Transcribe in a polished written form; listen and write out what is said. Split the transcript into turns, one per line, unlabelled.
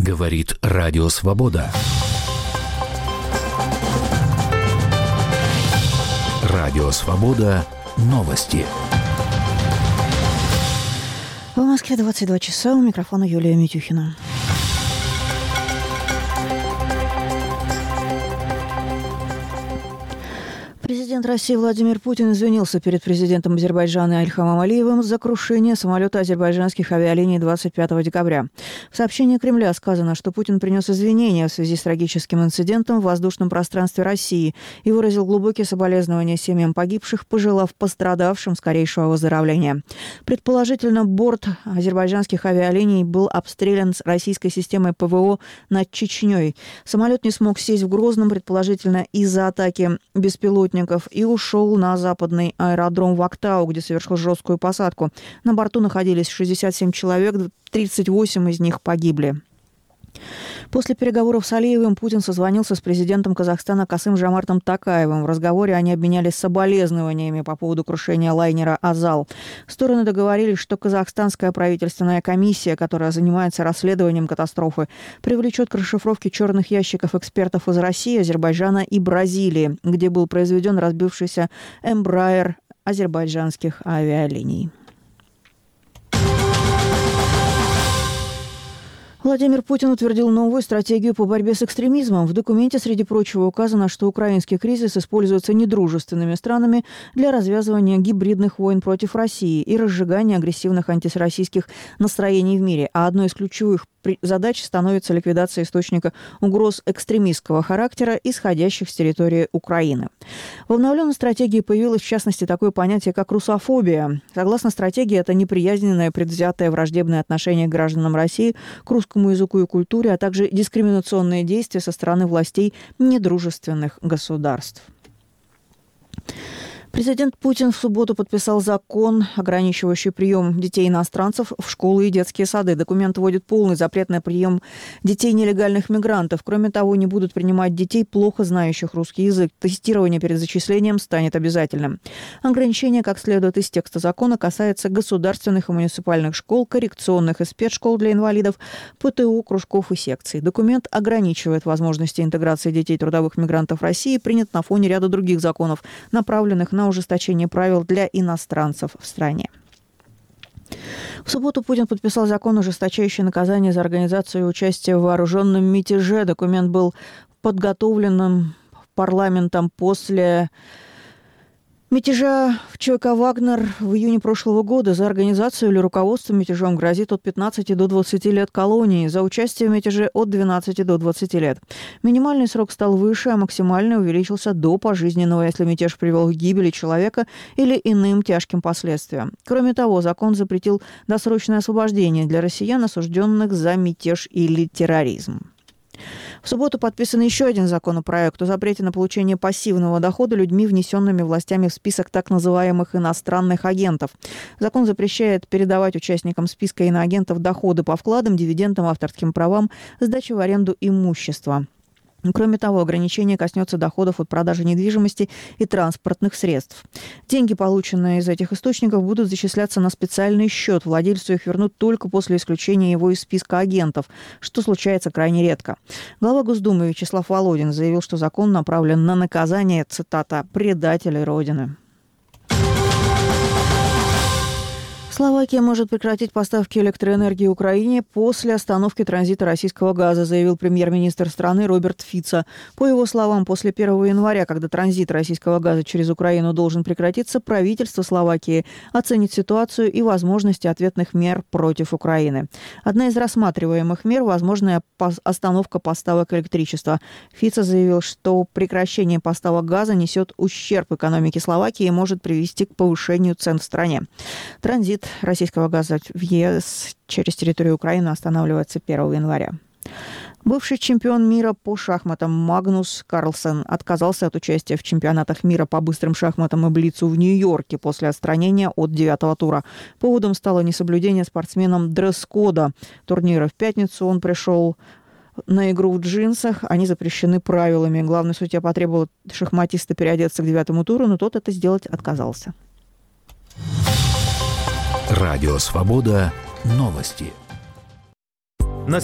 Говорит Радио Свобода. Радио Свобода. Новости.
В Москве 22 часа. У микрофона Юлия Митюхина. Президент России Владимир Путин извинился перед президентом Азербайджана Ильхамом Алиевым за крушение самолета азербайджанских авиалиний 25 декабря. В сообщении Кремля сказано, что Путин принес извинения в связи с трагическим инцидентом в воздушном пространстве России и выразил глубокие соболезнования семьям погибших, пожелав пострадавшим скорейшего выздоровления. Предположительно, борт азербайджанских авиалиний был обстрелян с российской системой ПВО над Чечней. Самолет не смог сесть в Грозном, предположительно из-за атаки беспилотников, и ушел на западный аэродром в Актау, где совершил жесткую посадку. На борту находились 67 человек, 38 из них погибли. После переговоров с Алиевым Путин созвонился с президентом Казахстана Касым-Жомартом Токаевым. В разговоре они обменялись соболезнованиями по поводу крушения лайнера «Азал». Стороны договорились, что казахстанская правительственная комиссия, которая занимается расследованием катастрофы, привлечет к расшифровке черных ящиков экспертов из России, Азербайджана и Бразилии, где был произведен разбившийся Embraer азербайджанских авиалиний. Владимир Путин утвердил новую стратегию по борьбе с экстремизмом. В документе, среди прочего, указано, что украинский кризис используется недружественными странами для развязывания гибридных войн против России и разжигания агрессивных антироссийских настроений в мире. А одной из ключевых задач становится ликвидация источника угроз экстремистского характера, исходящих с территории Украины. В обновленной стратегии появилось, в частности, такое понятие, как русофобия. Согласно стратегии, это неприязненное, предвзятое, враждебное отношение к гражданам России, к русскому языку и культуре, а также дискриминационные действия со стороны властей недружественных государств. Президент Путин в субботу подписал закон, ограничивающий прием детей-иностранцев в школы и детские сады. Документ вводит полный запрет на прием детей нелегальных мигрантов. Кроме того, не будут принимать детей, плохо знающих русский язык. Тестирование перед зачислением станет обязательным. Ограничение, как следует из текста закона, касается государственных и муниципальных школ, коррекционных и спецшкол для инвалидов, ПТУ, кружков и секций. Документ ограничивает возможности интеграции детей трудовых мигрантов в России, принят на фоне ряда других законов, направленных на ужесточение правил для иностранцев в стране. В субботу Путин подписал закон, ужесточающий наказание за организацию и участие в вооруженном мятеже. Документ был подготовлен парламентом после мятежа в ЧВК «Вагнер» в июне прошлого года. За организацию или руководство мятежом грозит от 15 до 20 лет колонии, за участие в мятеже от 12 до 20 лет. Минимальный срок стал выше, а максимальный увеличился до пожизненного, если мятеж привел к гибели человека или иным тяжким последствиям. Кроме того, закон запретил досрочное освобождение для россиян, осужденных за мятеж или терроризм. В субботу подписан еще один законопроект о запрете на получение пассивного дохода людьми, внесенными властями в список так называемых иностранных агентов. Закон запрещает передавать участникам списка иноагентов доходы по вкладам, дивидендам, авторским правам, сдаче в аренду имущества. Кроме того, ограничение коснется доходов от продажи недвижимости и транспортных средств. Деньги, полученные из этих источников, будут зачисляться на специальный счет. Владельцу их вернут только после исключения его из списка агентов, что случается крайне редко. Глава Госдумы Вячеслав Володин заявил, что закон направлен на наказание, цитата, «предателей Родины». Словакия может прекратить поставки электроэнергии Украине после остановки транзита российского газа, заявил премьер-министр страны Роберт Фицо. По его словам, после 1 января, когда транзит российского газа через Украину должен прекратиться, правительство Словакии оценит ситуацию и возможности ответных мер против Украины. Одна из рассматриваемых мер – возможная остановка поставок электричества. Фицо заявил, что прекращение поставок газа несет ущерб экономике Словакии и может привести к повышению цен в стране. Транзит российского газа в ЕС через территорию Украины останавливается 1 января. Бывший чемпион мира по шахматам Магнус Карлсен отказался от участия в чемпионатах мира по быстрым шахматам и блицу в Нью-Йорке после отстранения от 9-го тура. Поводом стало несоблюдение спортсменом дресс-кода турнира. В пятницу он пришел на игру в джинсах. Они запрещены правилами. Главный судья потребовал шахматиста переодеться к 9-му туру, но тот это сделать отказался.
Радио Свобода. Новости.